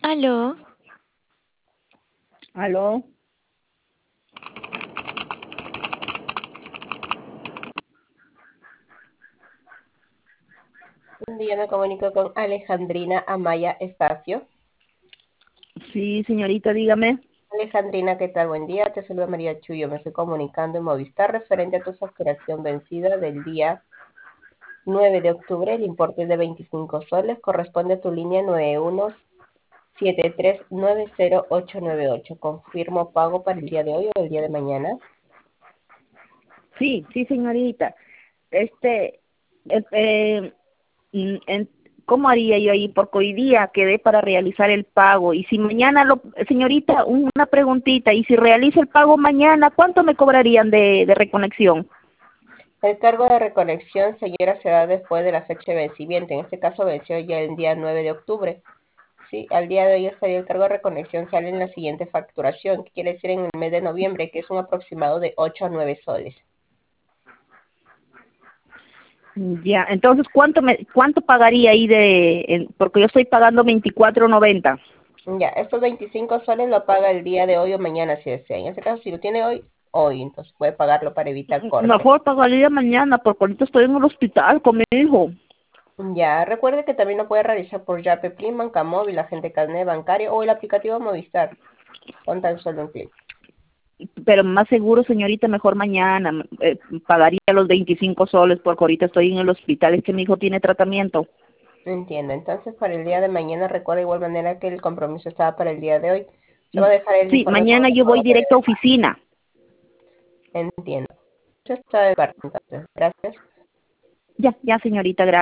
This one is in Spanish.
Aló, ¿Aló? Un día me comunico con Alejandrina Amaya Estacio. Sí, señorita, dígame. Alejandrina, ¿qué tal? Buen día. Te saluda María Chuyo. Me estoy comunicando en Movistar referente a tu facturación vencida del día 9 de octubre. El importe es de 25 soles. Corresponde a tu línea 9173909898. Confirmo pago para el día de hoy o el día de mañana. Sí, sí, señorita. Este, eh, eh, en- ¿Cómo haría yo ahí? Porque hoy día quedé para realizar el pago. Y si mañana señorita, una preguntita. Y si realizo el pago mañana, ¿cuánto me cobrarían de reconexión? El cargo de reconexión, señora, se da después de la fecha de vencimiento. En este caso venció ya el día 9 de octubre. Sí, al día de hoy estaría el cargo de reconexión, sale en la siguiente facturación, que quiere decir en el mes de noviembre, que es un aproximado de 8 a 9 soles. Ya, entonces, ¿cuánto pagaría ahí porque yo estoy pagando 24.90? Ya, estos 25 soles lo paga el día de hoy o mañana si desea. En este caso, si lo tiene hoy, hoy, entonces puede pagarlo para evitar corte. Mejor pagaría mañana, porque ahorita estoy en el hospital con mi hijo. Ya, recuerde que también lo puede realizar por Yape Plim, Banca Móvil, Agente Carnet Bancario o el aplicativo Movistar, con tan solo un clic. Pero más seguro, señorita, mejor mañana. Pagaría los 25 soles porque ahorita estoy en el hospital. Es que mi hijo tiene tratamiento. Entiendo. Entonces, para el día de mañana, recuerda de igual manera que el compromiso estaba para el día de hoy. Se va a dejar el Sí, informe por mañana yo voy directo a oficina. Entiendo. Eso está de parte, entonces. Gracias. Ya, ya, señorita, gracias.